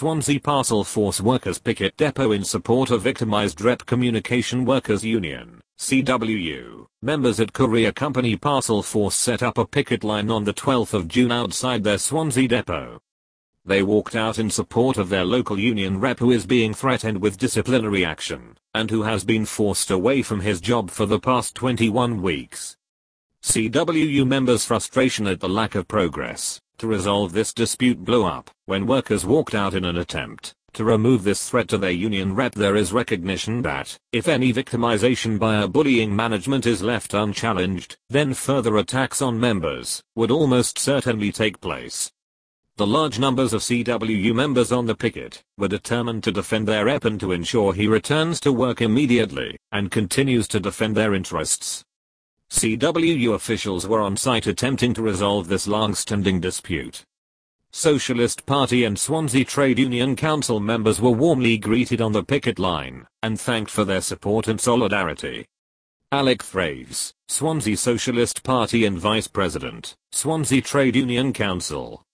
Swansea Parcel Force Workers Picket Depot in support of victimised Rep Communication Workers Union, CWU. Members at Courier Company Parcel Force set up a picket line on the 12th of June outside their Swansea depot. They walked out in support of their local union rep who is being threatened with disciplinary action, and who has been forced away from his job for the past 21 weeks. CWU members' frustration at the lack of progress to resolve this dispute blew up when workers walked out in an attempt to remove this threat to their union rep. There is recognition that, if any victimization by a bullying management is left unchallenged, then further attacks on members would almost certainly take place. The large numbers of CWU members on the picket were determined to defend their rep and to ensure he returns to work immediately and continues to defend their interests. CWU officials were on site attempting to resolve this long-standing dispute. Socialist Party and Swansea Trade Union Council members were warmly greeted on the picket line and thanked for their support and solidarity. Alec Thraves, Swansea Socialist Party and Vice President, Swansea Trade Union Council,